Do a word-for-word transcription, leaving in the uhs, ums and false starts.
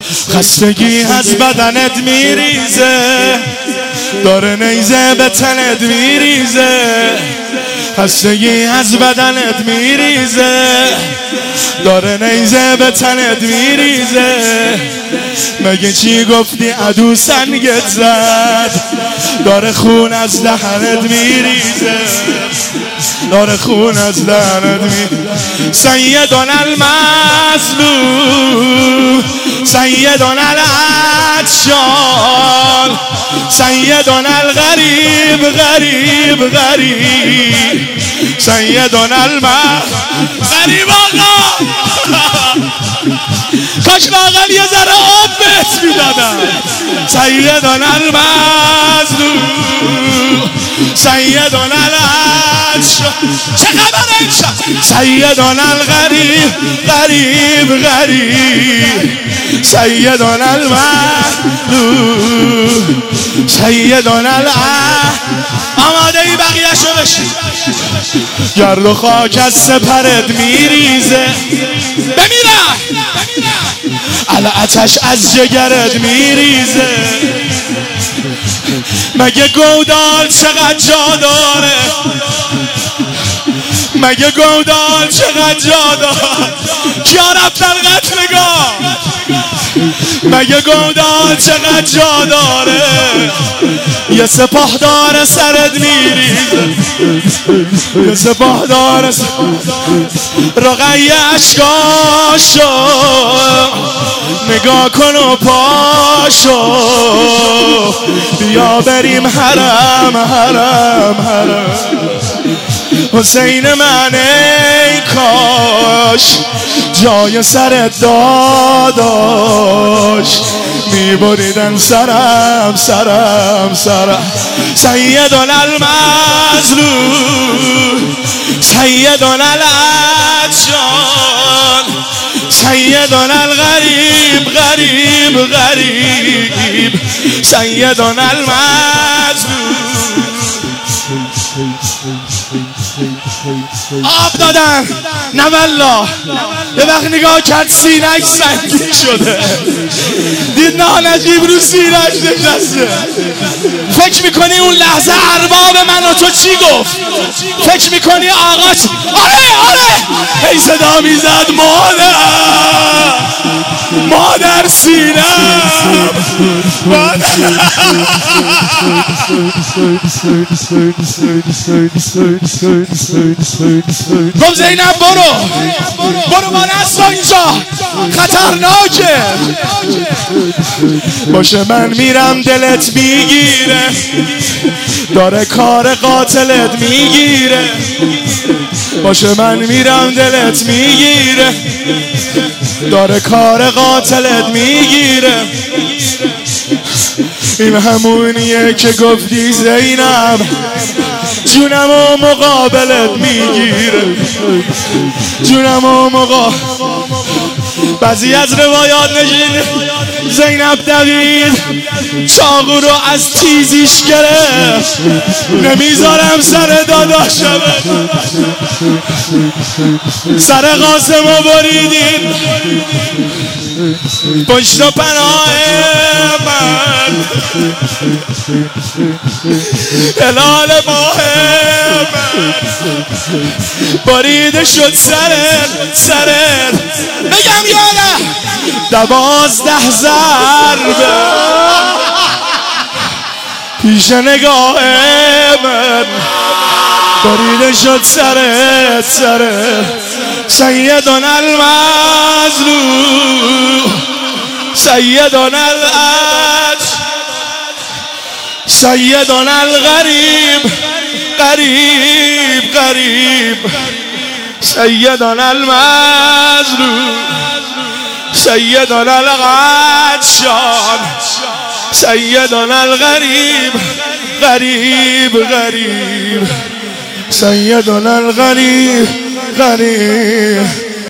خستگی از بدنت میریزه، داره نیزه به تنت میریزه. خستگی از بدنت میریزه، داره نیزه به تنت میریزه. مگه چی گفتی عدو سنگت زد، داره خون از دهنت میریزه، داره خون از دهنت میریزه. سیدنا المظلوم، سیدنا العطشان، سیدنا الغریب غریب غریب، سیدنا المظلوم. غریب آقا کاش لااقل یه ذره آب بهت میدادم. سیدنا المظلوم، سیدنا العطشان. چه خبره امشب؟ سیدنا الغریب غریب غریب، سیدنا المظلوم، سیدنا العطشان. آماده ای بقیه شو بشی. گرد و خاک از سپرت میریزه، بمیرم الاتش از جگرت میریزه. مگه گودال چقدر جا داره، مگه گودال چقدر جا داره. کیا رفتن قتلگاه؟ مگه گودال چقدر جا داره. یه سپاهدار سرت میریزه، یه سپاهدار رقیه اشکاشو نگاه کن و پاشو. بیا بریم حرم حرم حرم. حسین من ای کاش جای سرت داداش، میبریدن سرم سرم سرم. سیدنا المظلوم، سیدنا العطشان، سیدنا الغریب غریب غریب، سیدنا المظلوم. آب دادن نه والله. یه وقت نگاه کرد سینه‌اش سنگین شده، دید نه نجیب رو سینه‌اش نشسته. فکر میکنی اون لحظه ارباب من و تو چی گفت؟ فکر میکنی آقا چی؟ آره آره هی صدا میزد مادر مادر سینم مادر. گفت زینب برو برو ما نستا اینجا خطرناکه. باشه من میرم دلت میگیره، داره کار قاتلت میگیره. باشه من میرم دلت میگیره، داره کار قاتلت میگیره. این همونیه که گفتی زینب جونم و مقابلت میگیره، جونم و مقابل. بعضی از روایات نشین زینب دوید چاقو رو از تیزیش گرفت، نمیذارم سر داداشم سر قاسم رو بریدین پشت و پناه من هلال ماه من بریده شد سرت سرت. بگم یاله دوازده ضربه پیش نگاه من بریده شد سرت سرت. سیدنا المظلوم، سیدنا العطش، سیدنا الغریب غریب غریب، سیدنا المظلوم، سیدنا العطشان، سیدنا الغریب غریب غریب، سیدنا الغریب غریب.